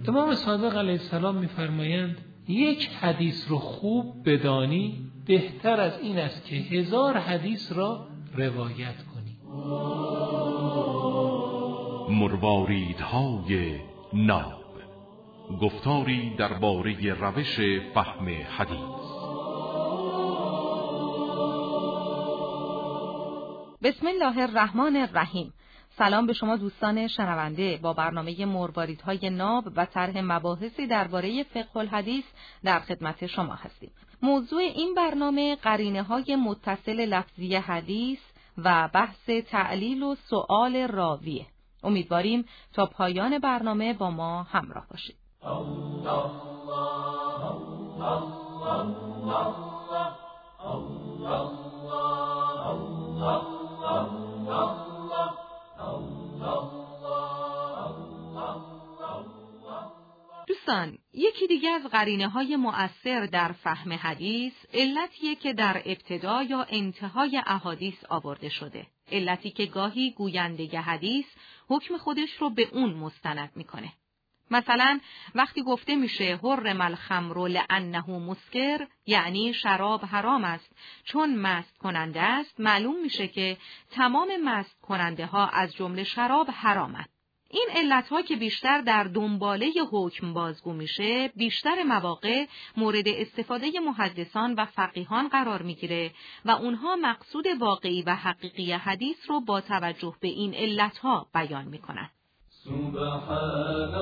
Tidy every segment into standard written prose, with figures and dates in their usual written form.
امام صادق علیه السلام می‌فرمایند یک حدیث رو خوب بدانی بهتر از این است که 1000 حدیث را روایت کنی. مرواریدهای ناب، گفتاری درباره روش فهم حدیث. بسم الله الرحمن الرحیم. سلام به شما دوستان شنونده. با برنامه مرواریدهای ناب و طرح مباحثی درباره فقه الحدیث در خدمت شما هستیم. موضوع این برنامه قرینه‌های متصل لفظی حدیث و بحث تعلیل و سؤال راویه. امیدواریم تا پایان برنامه با ما همراه باشید. دوستان، یکی دیگه از قرینه‌های مؤثر در فهم حدیث علتیه که در ابتدا یا انتهای احادیث آورده شده. علتی که گاهی گوینده حدیث حکم خودش رو به اون مستند میکنه. مثلا وقتی گفته میشه حرم الخمر لانه مسکر، یعنی شراب حرام است چون مست کننده است، معلوم میشه که تمام مست کننده ها از جمله شراب حرامند. این علتها که بیشتر در دنباله حکم بازگو میشه، بیشتر مواقع مورد استفاده محدثان و فقیهان قرار میگیره و اونها مقصود واقعی و حقیقی حدیث رو با توجه به این علتها بیان میکنن. سبحان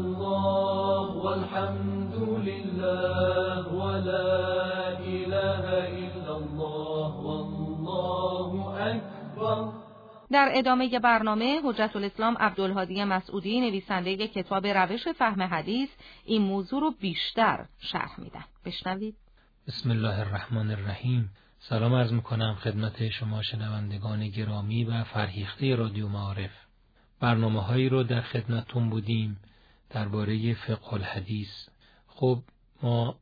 الله والحمد لله ولا اله الا الله والله اکبر. در ادامه برنامه حجت الاسلام عبدالهادی مسعودی، نویسنده کتاب روش فهم حدیث، این موضوع رو بیشتر شرح میدن. بشنوید. بسم الله الرحمن الرحیم. سلام عرض میکنم خدمت شما شنوندگان گرامی و فرهیخته رادیو معارف. برنامه‌هایی رو در خدمتتون بودیم درباره فقه الحدیث. خب ما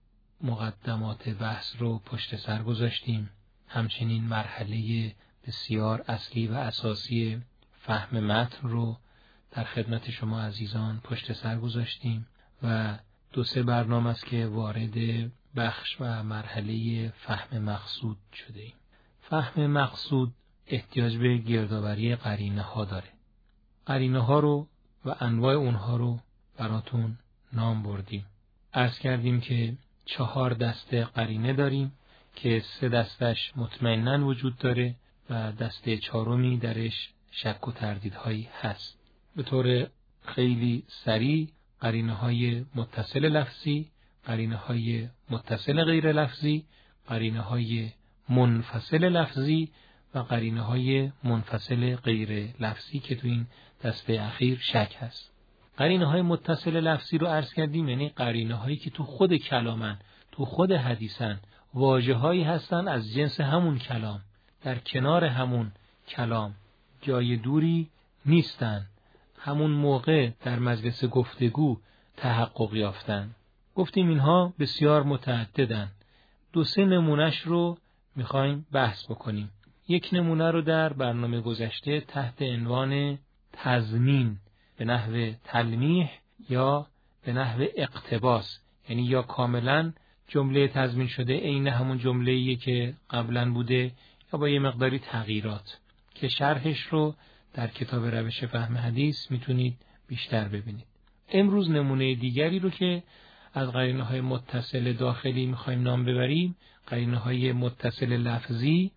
مقدمات بحث رو پشت سر گذاشتیم. همچنین مرحله بسیار اصلی و اساسی فهم متن رو در خدمت شما عزیزان پشت سر گذاشتیم و 2-3 برنامه است که وارد بخش و مرحله فهم مقصود شدیم. فهم مقصود احتیاج به گردآوری قرینه ها داره. قرینه ها رو و انواع اونها رو براتون نام بردیم. عرض کردیم که 4 دسته قرینه داریم که 3 دستش مطمئناً وجود داره و دسته 4می درش شک و تردیدهایی هست. به طور خیلی سریع قرینه‌های متصل لفظی، قرینه‌های متصل غیر لفظی، قرینه‌های منفصل لفظی و قرینه‌های منفصل غیر لفظی که تو این دسته اخیر شک هست. قرینه‌های متصل لفظی رو عرض کردیم، یعنی قرینه‌هایی که تو خود کلامن، تو خود حدیثن، واژه‌هایی هستن از جنس همون کلام، در کنار همون کلام، جای دوری نیستن، همون موقع در مجلس گفتگو تحقق یافتن. گفتیم اینها بسیار متعددن. 2-3 نمونهش رو میخوایم بحث بکنیم. یک نمونه رو در برنامه گذشته تحت عنوان تضمین به نحو تلمیح یا به نحو اقتباس، یعنی یا کاملا جمله تضمین شده عین همون جمله‌ایه که قبلا بوده یا با یه مقداری تغییرات، که شرحش رو در کتاب روش فهم حدیث میتونید بیشتر ببینید. امروز نمونه دیگری رو که از قرینه‌های متصل داخلی میخوایم نام ببریم، قرینه‌های متصل لفظی،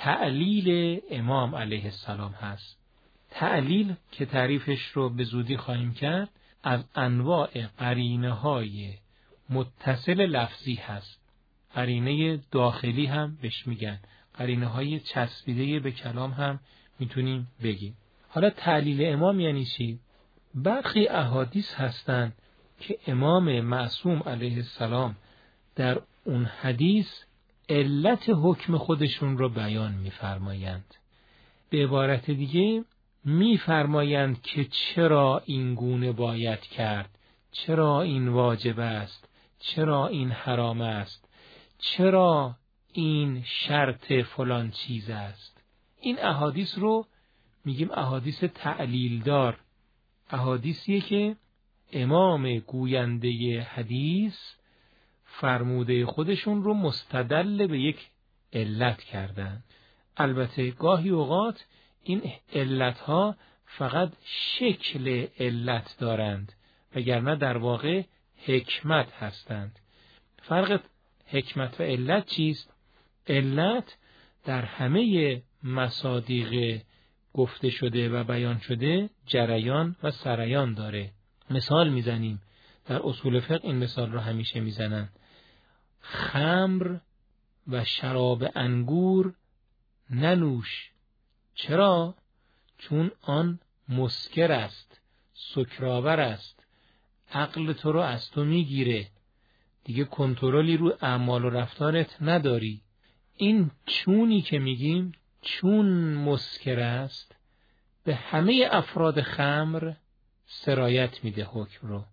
تعلیل امام علیه السلام هست. تعلیل که تعریفش رو به زودی خواهیم کرد، از انواع قرینه‌های متصل لفظی هست. قرینه داخلی هم بهش میگن، قرینه‌های چسبیده به کلام هم میتونیم بگیم. حالا تعلیل امام یعنی چی؟ برخی احادیث هستن که امام معصوم علیه السلام در اون حدیث علت حکم خودشون رو بیان می‌فرمایند. به عبارت دیگه می‌فرمایند که چرا این گونه باید کرد، چرا این واجب است، چرا این حرام است، چرا این شرط فلان چیز است. این احادیث رو میگیم احادیث تعلیل دار، احادیثیه که امام گوینده حدیث فرموده خودشون رو مستدل به یک علت کردن. البته گاهی اوقات این علتها فقط شکل علت دارند وگرنه در واقع حکمت هستند. فرق حکمت و علت چیست؟ علت در همه مصادیق گفته شده و بیان شده جریان و سریان داره. مثال میزنیم، در اصول فقه این مثال رو همیشه میزنن: خمر و شراب انگور ننوش. چرا؟ چون آن مسکر است، سکرآور است، عقل تو رو از تو میگیره، دیگه کنترلی رو اعمال و رفتارت نداری. این چونی که میگیم، چون مسکر است، به همه افراد خمر سرایت میده حکم رو.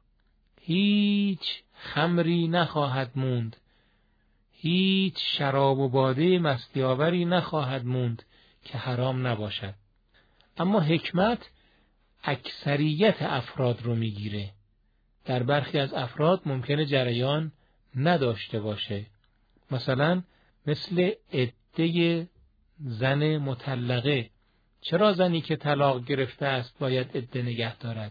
هیچ خمری نخواهد موند، هیچ شراب و باده مستی‌آوری نخواهد موند که حرام نباشد. اما حکمت اکثریت افراد رو میگیره. در برخی از افراد ممکنه جریان نداشته باشه. مثلا مثل عده زن مطلقه. چرا زنی که طلاق گرفته است باید عده نگه دارد؟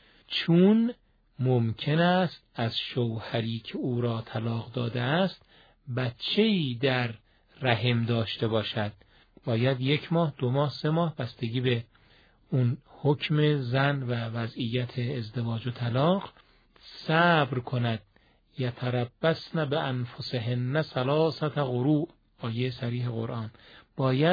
چون ممکن است از شوهری که او را طلاق داده است بچه‌ای در رحم داشته باشد. باید 1 ماه، 2 ماه، 3 ماه بستگی به اون حکم زن و وضعیت ازدواج و طلاق صبر کند. یتربصن بانفسهن 3 قروء، آیه صریح قرآن. باید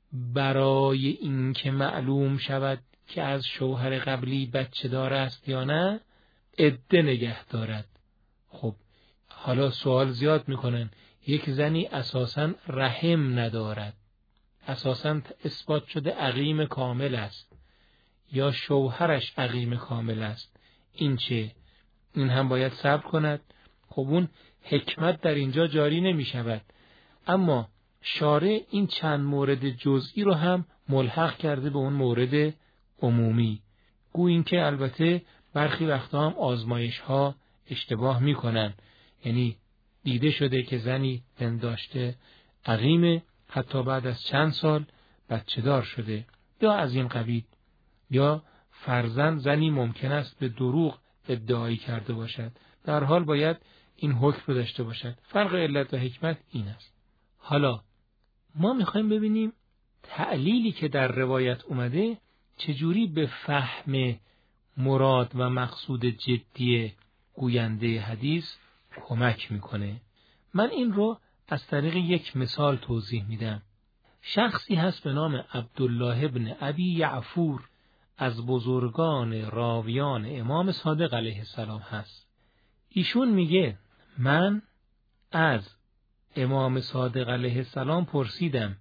برای اینکه معلوم شود که از شوهر قبلی بچه دار است یا نه عده نگه دارد. خب حالا سوال زیاد میکنن، یک زنی اساساً رحم ندارد، اساساً اثبات شده عقیم کامل است، یا شوهرش عقیم کامل است، این چه؟ این هم باید صبر کند. خب اون حکمت در اینجا جاری نمی شود. اما شارع این چند مورد جزئی رو هم ملحق کرده به اون مورد عمومی. گویا اینکه البته برخی وقتا هم آزمایش ها اشتباه می کنن. یعنی دیده شده که زنی پنداشته عقیمه، حتی بعد از چند سال بچه دار شده یا از این قبیل، یا فرزند زنی ممکن است به دروغ ادعایی کرده باشد. در حال باید این حکم رو داشته باشد. فرق علت و حکمت این است. حالا ما میخوایم ببینیم تعلیلی که در روایت اومده چجوری به فهم مراد و مقصود جدی گوینده حدیث کمک میکنه. من این رو از طریق یک مثال توضیح میدم. شخصی هست به نام عبدالله ابن ابی یعفور، از بزرگان راویان امام صادق علیه السلام هست. ایشون میگه من از امام صادق علیه السلام پرسیدم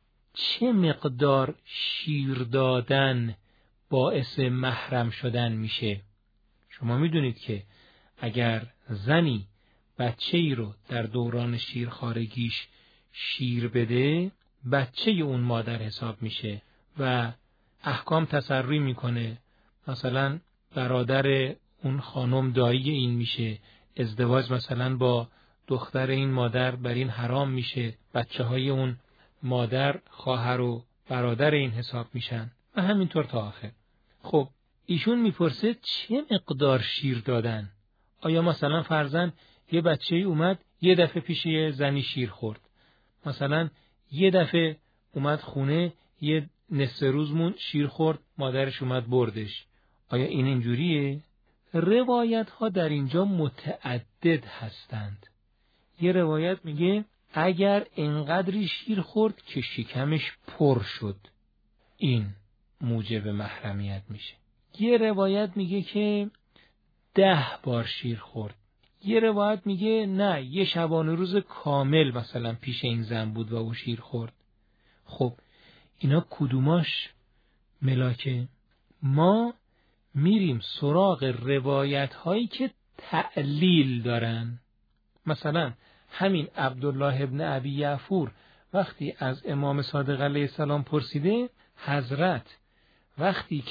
چه مقدار شیر دادن باعث محرم شدن میشه. شما میدونید که اگر زنی بچه‌ای رو در دوران شیرخوارگیش شیر بده، بچه اون مادر حساب میشه و احکام تسری میکنه. مثلا برادر اون خانم دایی این میشه، ازدواج مثلا با دختر این مادر بر این حرام میشه، بچه های اون مادر خواهر و برادر این حساب میشن و همینطور تا آخر. خب ایشون میپرسه چه مقدار شیر دادن؟ آیا مثلا فرضاً یه بچه اومد یه دفعه پیش یه زنی شیر خورد، مثلا یه دفعه اومد خونه یه نصف روز مون شیر خورد، مادرش اومد بردش، آیا این اینجوریه؟ روایت ها در اینجا متعدد هستند. یه روایت میگه اگر اینقدری شیر خورد که شکمش پر شد، این موجب محرمیت میشه. یه روایت میگه که 10 بار شیر خورد. یه روایت میگه نه، یه شبانه روز کامل مثلا پیش این زن بود و او شیر خورد. خب اینا کدوماش ملاکه؟ ما میریم سراغ روایت هایی که تعلیل دارن. مثلا همین عبدالله ابن ابی یعفور وقتی از امام صادق علیه السلام پرسیده، حضرت وقتی که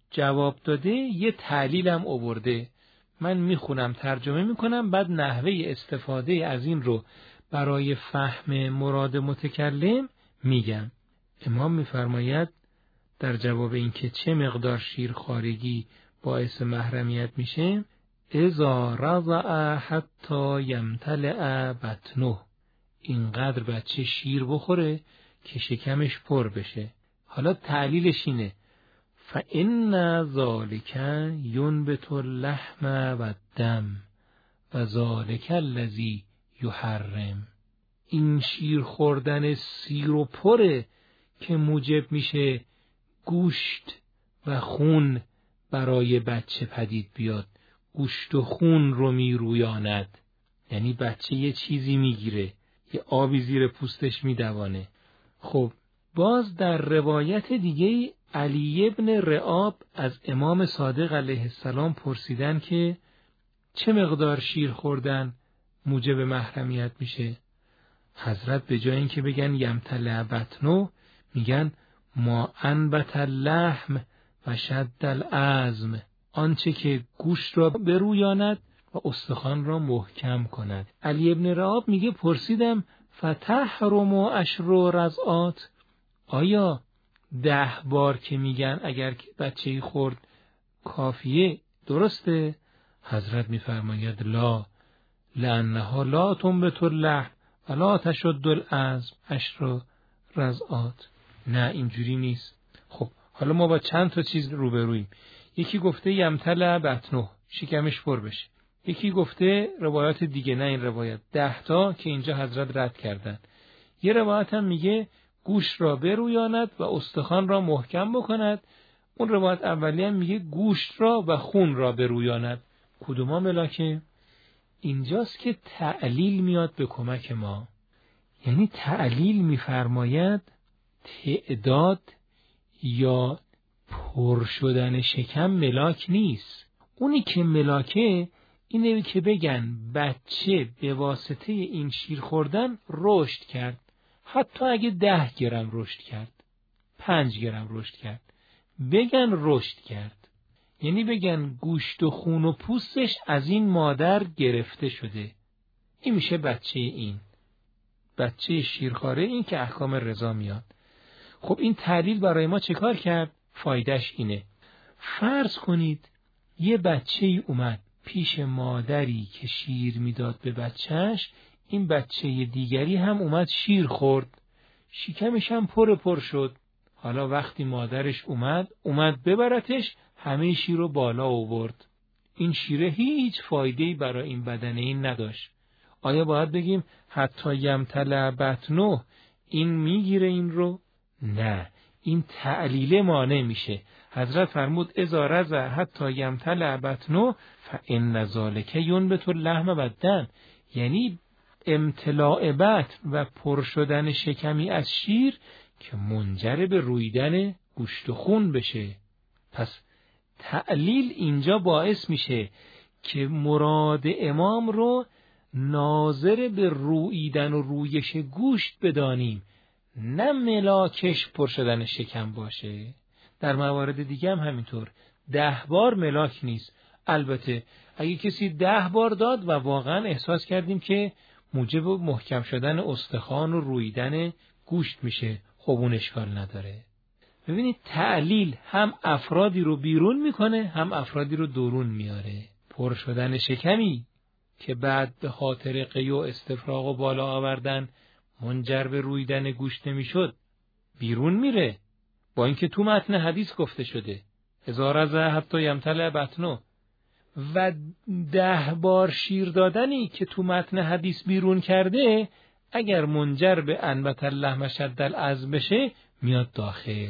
جواب داده یه تعلیل هم آورده. من میخونم، ترجمه میکنم، بعد نحوه استفاده از این رو برای فهم مراد متکلم میگم. امام میفرماید در جواب این که چه مقدار شیرخوارگی باعث محرمیت میشه، اذا رضع حتی یمتلع بطنه، اینقدر بچه شیر بخوره که شکمش پر بشه. حالا تعلیلش اینه فإن ذلک ینبت اللحم و الدم و ذلک الذی یحرم. این شیر خوردن سیر و پره که موجب میشه گوشت و خون برای بچه پدید بیاد. گوشت و خون رو میرویاند، یعنی بچه یه چیزی میگیره، یه آبی زیر پوستش میدوانه. خب باز در روایت دیگه علی ابن رعاب از امام صادق علیه السلام پرسیدن که چه مقدار شیر خوردن موجب محرمیت میشه. حضرت به جای اینکه بگن یمتلع بطنه میگن ما انبت اللحم و شد العظم، آنچه که گوشت را برویاند و استخوان را محکم کند. علی ابن رعاب میگه پرسیدم فتحرم و عشر رضعات، آیا 10 بار که میگن اگر بچه‌ای خورد کافیه، درسته؟ حضرت میفرماید لا، لانها لا تنبت اللحم ولا تشد العظم 10 رضعات. نه اینجوری نیست. خب حالا ما با چند تا چیز روبرویم. یکی گفته یمتلع بطنه، شکمش پر بشه. یکی گفته روایات دیگه، نه این روایت 10 تا که اینجا حضرت رد کردن. یه روایت هم میگه گوشت را برویاند و استخوان را محکم بکند. اون روایت اولی هم میگه گوشت را و خون را برویاند. کدوما ملاکه؟ اینجاست که تعلیل میاد به کمک ما. یعنی تعلیل میفرماید تعداد یا پر شدن شکم ملاک نیست. اونی که ملاکه اینه که بگن بچه به واسطه این شیر خوردن رشد کرد، حتی اگه 10 گرم رشد کرد، 5 گرم رشد کرد، بگن رشد کرد. یعنی بگن گوشت و خون و پوستش از این مادر گرفته شده. این میشه بچه شیرخواره، این که احکام رضا میاد. خب این تعلیل برای ما چه کار کرد؟ فایدهش اینه، فرض کنید یه بچه‌ای اومد پیش مادری که شیر میداد به بچهش، این بچه دیگری هم اومد شیر خورد، شکمش هم پر شد. حالا وقتی مادرش اومد ببرتش، همه شیر رو بالا آورد. این شیره هیچ فایده‌ای برای این بدنه این نداشت. آیا باید بگیم حتی یمتلع بطنه این میگیره این رو؟ نه، این تعلیل مانع میشه. حضرت فرمود اذا رضع حتی یمتلع بطنه فإن ذلک ینبت اللحم و الدم، یعنی امتلاع بطن و پر شدن شکمی از شیر که منجر به رویدن گوشت و خون بشه. پس تعلیل اینجا باعث میشه که مراد امام رو ناظر به رویدن و رویش گوشت بدانیم، نه ملاکش پر شدن شکم باشه. در موارد دیگه هم همینطور 10 بار ملاک نیست. البته اگه کسی 10 بار داد و واقعا احساس کردیم که موجب محکم شدن استخوان و رویدن گوشت میشه، خب اون اشکال نداره. ببینید تعلیل هم افرادی رو بیرون میکنه، هم افرادی رو درون میاره. پر شدن شکمی که بعد به خاطر قی و استفراغ و بالا آوردن منجر به رویدن گوشت نمیشد، بیرون میره. با اینکه تو متن حدیث گفته شده اذا رضع حتی یمتلع بطنه، و 10 بار شیر دادنی که تو متن حدیث بیرون کرده اگر منجر به انبت اللحم شد العظم بشه میاد داخل.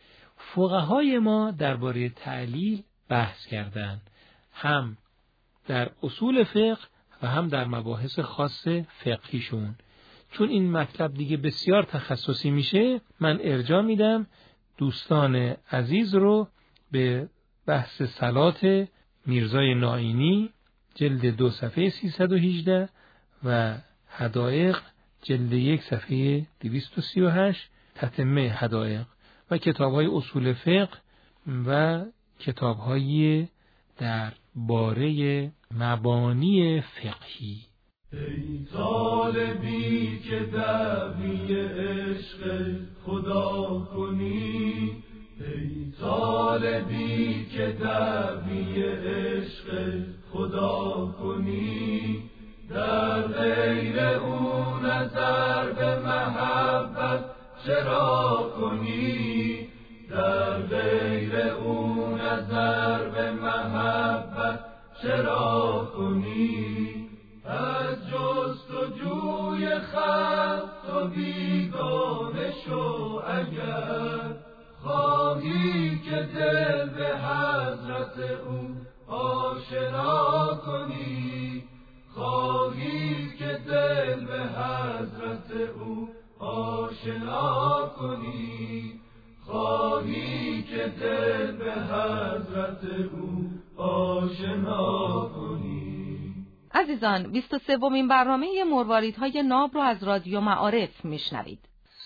فقهای ما درباره تعلیل بحث کردن، هم در اصول فقه و هم در مباحث خاص فقهیشون. چون این مطلب دیگه بسیار تخصصی میشه، من ارجاع میدم دوستان عزیز رو به بحث صلات میرزای نائینی جلد 2 صفحه 318 و حدائق جلد 1 صفحه 238 تتمه حدائق و کتاب‌های اصول فقه و کتاب‌های در باره مبانی فقهی. ای طالبی که دعوی عشق خدا کنی، ای طالبی که دعوی عشق خدا کنی، در غیر او نظر به محبت چرا کنی، در غیر او نظر به محبت چرا کنی، از جستجوی خلق تو بیگانه شو اگر خواهی که دل به حضرت او آشنا کنی، خواهی که دل به حضرت او آشنا کنی، خواهی که دل به حضرت او آشنا کنی. عزیزان، 23مین برنامه مرواریدهای ناب رو از رادیو معارف میشنوید.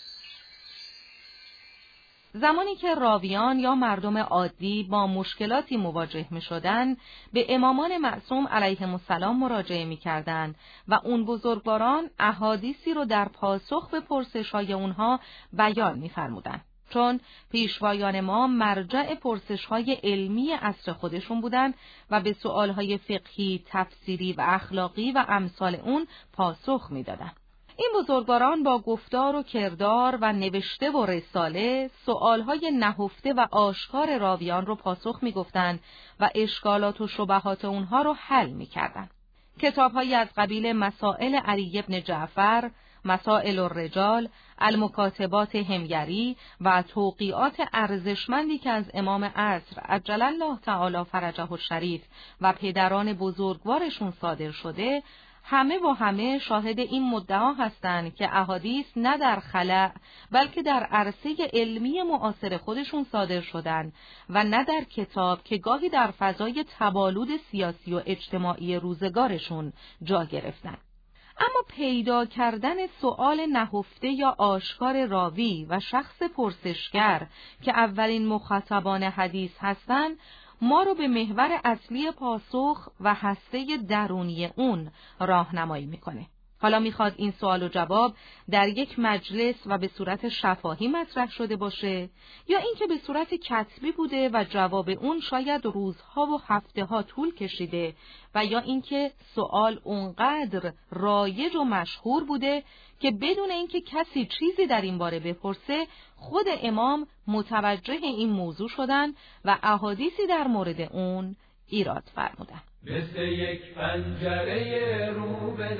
زمانی که راویان یا مردم عادی با مشکلاتی مواجه می شدن، به امامان معصوم علیهم السلام مراجعه می کردن و اون بزرگواران احادیثی رو در پاسخ به پرسش‌های اونها بیان می فرمودن. چون پیشوایان ما مرجع پرسش‌های علمی عصر خودشون بودن و به سؤال‌های فقهی، تفسیری و اخلاقی و امثال اون پاسخ می دادن. این بزرگواران با گفتار و کردار و نوشته و رساله سؤالهای نهفته و آشکار راویان رو پاسخ می‌گفتند و اشکالات و شبهات اونها رو حل می‌کردند. کتاب‌هایی از قبیل مسائل علی بن جعفر، مسائل الرجال، المکاتبات حمیری و توقیعات ارزشمندی که از امام عصر عجل الله تعالی فرجه الشریف و پدران بزرگوارشون صادر شده، همه و همه شاهد این مدعا هستند که احادیث نه در خلأ بلکه در عرصه علمی معاصر خودشون صادر شدن و نه در کتاب که گاهی در فضای تبالود سیاسی و اجتماعی روزگارشون جا گرفتن. اما پیدا کردن سؤال نهفته یا آشکار راوی و شخص پرسشگر که اولین مخاطبان حدیث هستند ما رو به محور اصلی پاسخ و هسته درونی اون راهنمایی میکنه. حالا میخواد این سوال و جواب در یک مجلس و به صورت شفاهی مطرح شده باشه یا اینکه به صورت کتبی بوده و جواب اون شاید روزها و هفته‌ها طول کشیده و یا اینکه سوال اونقدر رایج و مشهور بوده که بدون اینکه کسی چیزی در این باره بپرسه خود امام متوجه این موضوع شدن و احادیثی در مورد اون ایراد فرمودن. مثل یک پنجره رو به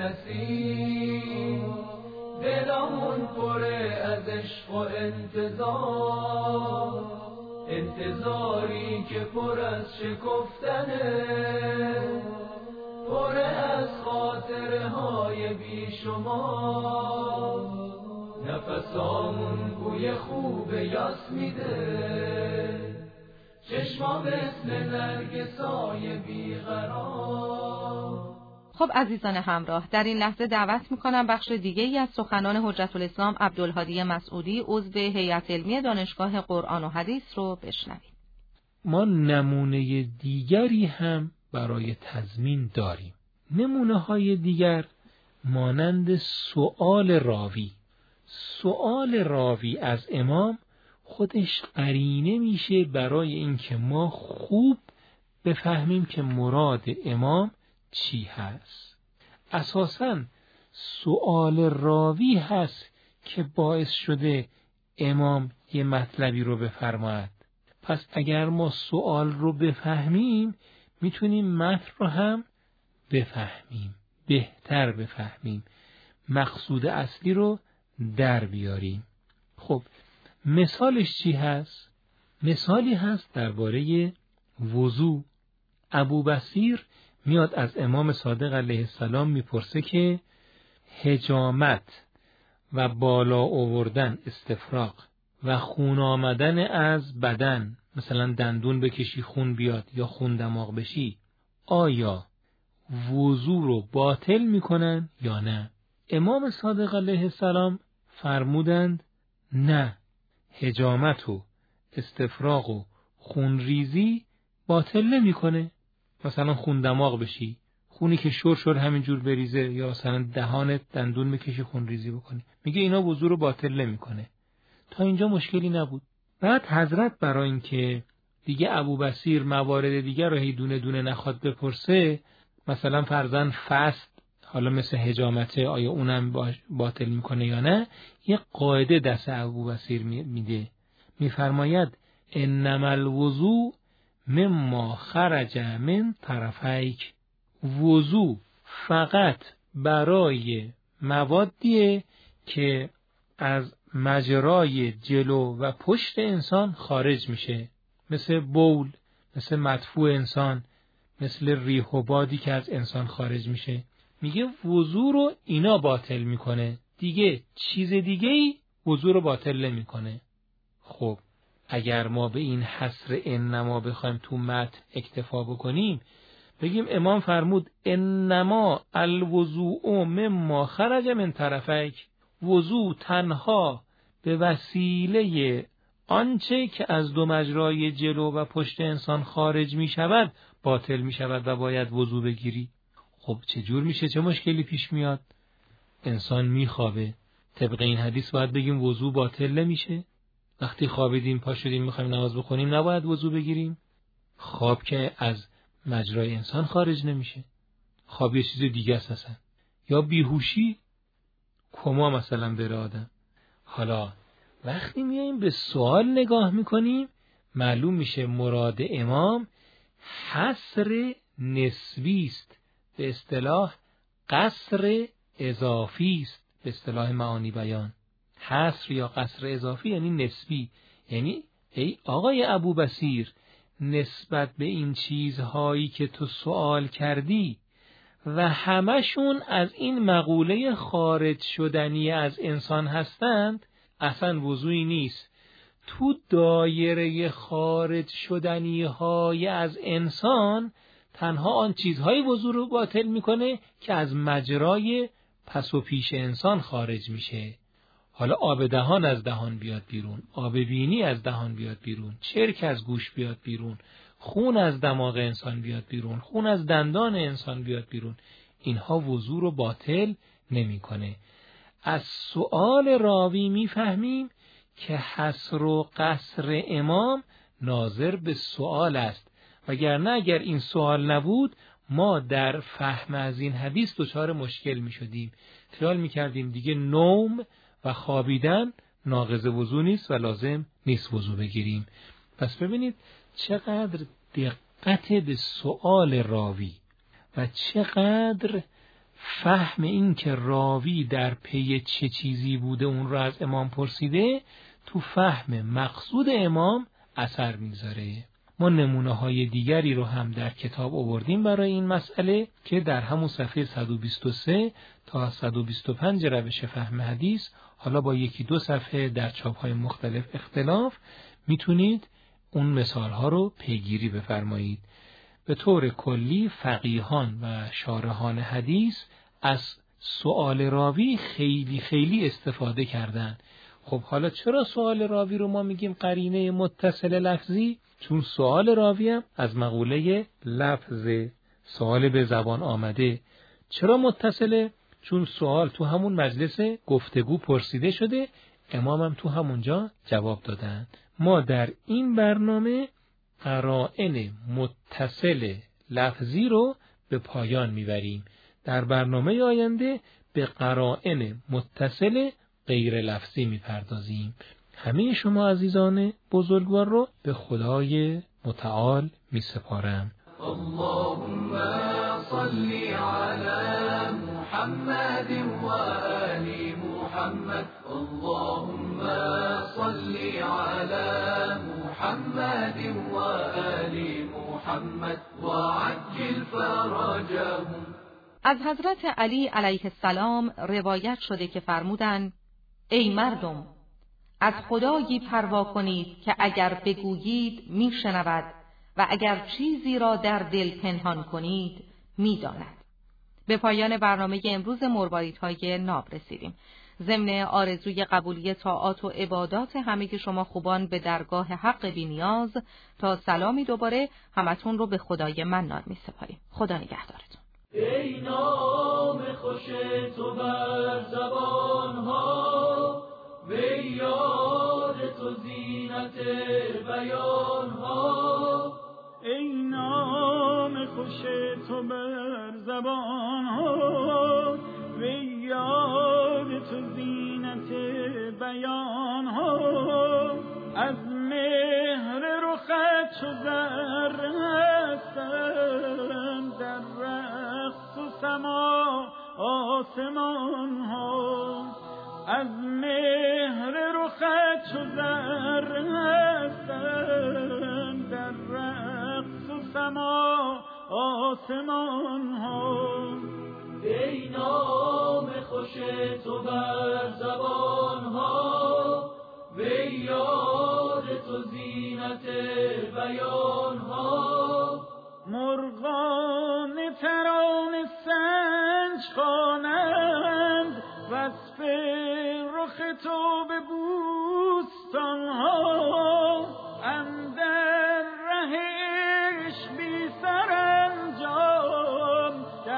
نسیم دلمون پره از عشق و انتظاری که پر از شکفتنه، پره از خاطره های بی شما، نفسامون بوی خوب یاس میده، چشما مثل نرگسای بیقرار. خب عزیزان همراه، در این لحظه دعوت میکنم بخش دیگه ای از سخنان حجت الاسلام عبدالهادی مسعودی عضو هیئت علمی دانشگاه قرآن و حدیث رو بشنوید. ما نمونه دیگری هم برای تضمین داریم. نمونه های دیگر مانند سؤال راوی. سؤال راوی از امام خودش قرینه میشه برای اینکه ما خوب بفهمیم که مراد امام چی هست. اساساً سؤال راوی هست که باعث شده امام یه مطلبی رو بفرماید. پس اگر ما سؤال رو بفهمیم میتونیم متن رو هم بفهمیم، بهتر بفهمیم، مقصود اصلی رو در بیاریم. خب مثالش چی هست؟ مثالی هست درباره وضو. ابوبصیر میاد از امام صادق علیه السلام میپرسه که حجامت و بالا آوردن استفراغ و خون آمدن از بدن، مثلا دندون بکشی خون بیاد یا خون دماغ بشی، آیا وضو رو باطل میکنن یا نه؟ امام صادق علیه السلام فرمودند نه، حجامت و استفراغ و خونریزی باطل نمیکنه. مثلا خون دماغ بشی، خونی که شور همینجور بریزه، یا مثلا دهانت دندون بکشی خون ریزی بکنی، میگه اینا وضو رو باطل نمیکنه. تا اینجا مشکلی نبود. بعد حضرت برای اینکه دیگه ابوبصیر موارد دیگر رو هی دونه دونه نخواد بپرسه، مثلا فرضاً فست، حالا مثل حجامته، آیا اونم باطل میکنه یا نه، یه قاعده دست ابوبصیر میده، میفرماید انما الوضوء مما خرج من طرفیک. وضو فقط برای موادیه که از مجرای جلو و پشت انسان خارج میشه، مثل بول، مثل مدفوع انسان، مثل ریح و بادی که از انسان خارج میشه. میگه وضو رو اینا باطل میکنه، دیگه چیز دیگه‌ای وضو رو باطل نمیکنه. خب اگر ما به این حصر انما بخوایم تو متن اکتفا بکنیم، بگیم امام فرمود انما الوضوء مما خرج من طرفیک، وضو تنها به وسیله آنچه که از دو مجرای جلو و پشت انسان خارج می شود باطل می شود و باید وضو بگیری. خب چه جور میشه؟ چه مشکلی پیش میاد؟ انسان می خوابه، طبق این حدیث باید بگیم وضو باطل نمیشه؟ وقتی خوابیدیم پا شدیم میخوایم نماز بخونیم نباید وضو بگیریم؟ خواب که از مجرای انسان خارج نمیشه، خواب یه چیز دیگه است اصلا. یا بیهوشی، کما مثلا بره آدم. حالا وقتی میاییم به سوال نگاه میکنیم، معلوم میشه مراد امام حصر نسبی است، به اصطلاح قصر اضافی است، به اصطلاح معانی بیان. حصر یا قصر اضافی یعنی نسبی، یعنی ای آقای ابوبصیر، نسبت به این چیزهایی که تو سوال کردی و همشون از این مقوله خارج شدنی از انسان هستند، اصلا وضوئی نیست. تو دایره خارج شدنی های از انسان تنها آن چیزهای وضو رو باطل میکنه که از مجرای پس و پیش انسان خارج میشه. حالا آب دهان از دهان بیاد بیرون، آب بینی از دهان بیاد بیرون، چرک از گوش بیاد بیرون، خون از دماغ انسان بیاد بیرون، خون از دندان انسان بیاد بیرون، اینها وضو رو باطل نمیکنه. از سؤال راوی میفهمیم که حصر و قصر امام ناظر به سؤال است، وگرنه اگر این سؤال نبود ما در فهم از این حدیث دچار مشکل میشدیم. خیال میکردیم دیگه نوم و خوابیدن ناقض وضو نیست و لازم نیست وضو بگیریم. پس ببینید چقدر دقت به سؤال راوی و چقدر فهم این که راوی در پی چه چیزی بوده اون را از امام پرسیده تو فهم مقصود امام اثر میذاره. ما نمونه های دیگری رو هم در کتاب آوردیم برای این مسئله که در همون صفحه 123 تا 125 روش فهم حدیث، حالا با یکی دو صفحه در چاپ های مختلف اختلاف، میتونید اون مثال ها رو پیگیری بفرمایید. به طور کلی فقیهان و شارحان حدیث از سؤال راوی خیلی خیلی استفاده کردن. خب حالا چرا سؤال راوی رو ما میگیم قرینه متصل لفظی؟ چون سؤال راوی هم از مقوله لفظ، سؤال به زبان آمده. چرا متصله؟ چون سؤال تو همون مجلس گفتگو پرسیده شده، امام هم تو همونجا جواب دادن. ما در این برنامه قرائن متصل لفظی رو به پایان میبریم. در برنامه آینده به قرائن متصل غیر لفظی میپردازیم. همه شما عزیزان بزرگوار رو به خدای متعال میسپارم. اللهم صل علی محمد و آل محمد. اللهم صل علی محمد و آل محمد و عجل فرجهم. از حضرت علی علیه السلام روایت شده که فرمودند: ای مردم، از خدایی پروا کنید که اگر بگویید میشنود و اگر چیزی را در دل پنهان کنید میداند. به پایان برنامه امروز مرواریدهای ناب رسیدیم. ضمن آرزوی قبولی طاعات و عبادات همه شما خوبان به درگاه حق بی‌نیاز، تا سلامی دوباره همتون رو به خدای منان می‌سپاریم. خدا نگهدارتون. ای نام خوش تو بر زبان‌ها، وی یاد تو زینت بیان‌ها. ای نام خوش تو بر زبان‌ها، وی یاد تو زینت بیان‌ها. از مهر رخت چو زر هستم، در رقص و سما آسمان‌ها. از مهر رخت چو زر هستم، در رقص و سما آسمان‌ها. ای نام خوش تو بر زبان‌ها، وی یاد تو زینت بیان‌ها. مرغان ترانه سنج خوانند، وصف رخ تو به بوستان‌ها. اندر ره عشق بی سرانجام،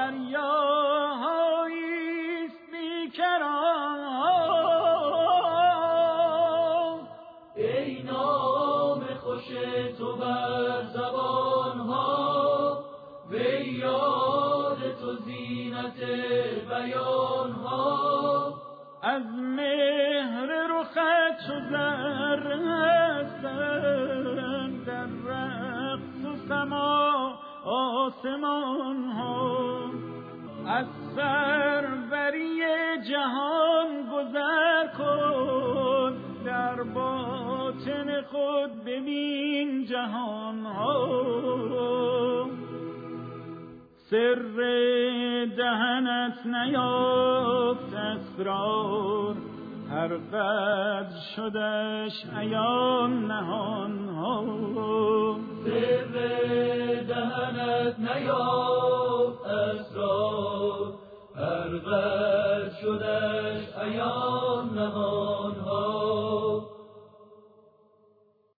دریاهاییست بیکران‌ها. ای نام خوش تو بر زبان‌ها، وی یاد تو زینت بیان‌ها. از مهر رخت چو زر هستم، در رقص و سما آسمان‌ها. از سروری جهان گذر کن، در باطن خود ببین جهان‌ها. سر دهنت نیافت اسرار، هر قدر شدش عیان نهان‌ها. سر دهنت نیافت اسرار، هر قدر شدش عیان نهان‌ها.